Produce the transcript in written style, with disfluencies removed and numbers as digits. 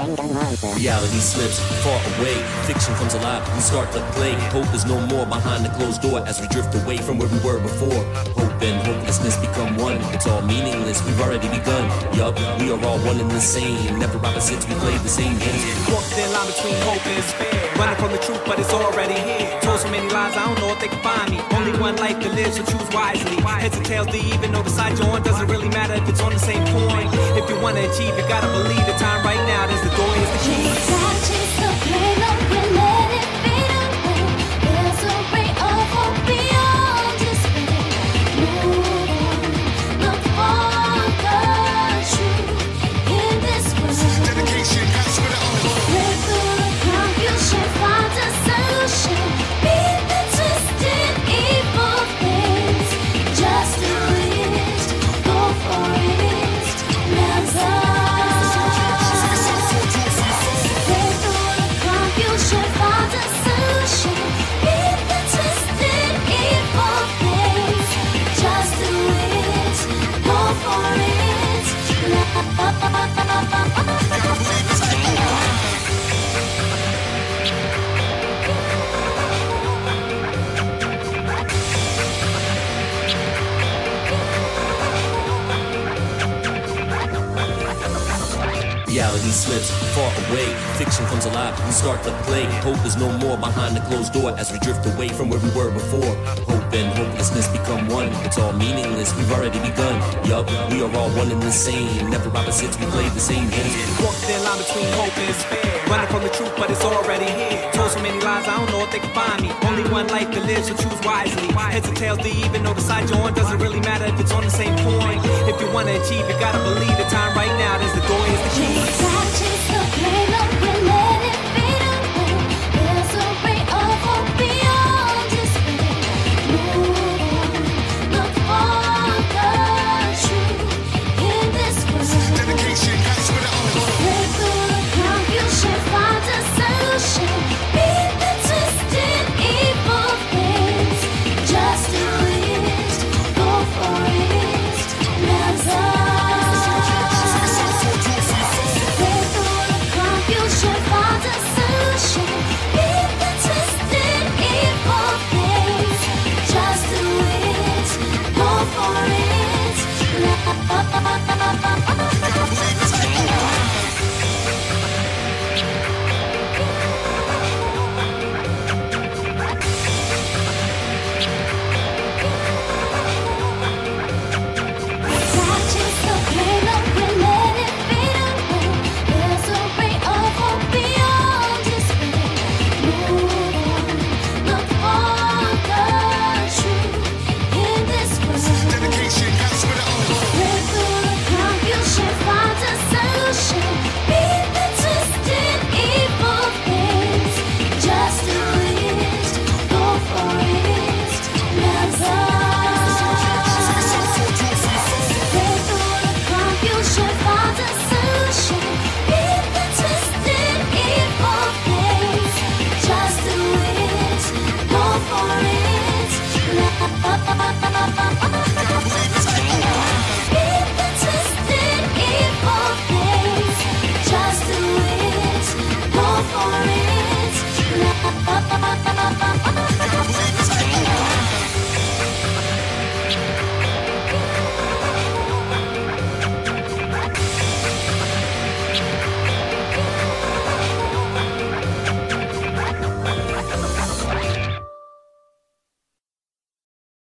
Reality slips far away, fiction comes alive, we start to play. Hope is no more behind the closed door as we drift away from where we were before. Hope and hopelessness become one, it's all meaningless, we've already begun. Yup, we are all one and the same, never opposites, we play the same games. Walk the thin line between hope and despair, running from the truth but it's already here. Told so many lies, I don't know if they can find me. Only one life to live, so choose wisely. Heads or tails, they even know the side you're on doesn't really matter if it's on the same point. If you wanna achieve, you gotta believe the time right now, there's the door, here's the key. Chase the pain up and let it fade away. There's a ray of hope beyond despair. Move on, look for the truth in this world. Dedication has with it. Break through the confusion, find a solution. Beat the twisted evil things. Just do it, go for it, never. Find a solution. Beat the twisted evil things. Just do it. Go for it. Reality slips far away, fiction comes alive, we start to play. Hope is no more behind the closed door as we drift away from where we were before. Hope and hopelessness become one, it's all meaningless, we've already begun. Yup, we are all one and the same, never opposites, we play the same games. Walk the thin line between hope and despair, running from the truth but it's already here. Told so many lies, I don't know if they can find me. Only one life to live, so choose wisely. Heads or tails, they even know the side you're on doesn't really matter if it's on the same point. If you wanna achieve, you gotta believe the time right now, there's the door, here's the key.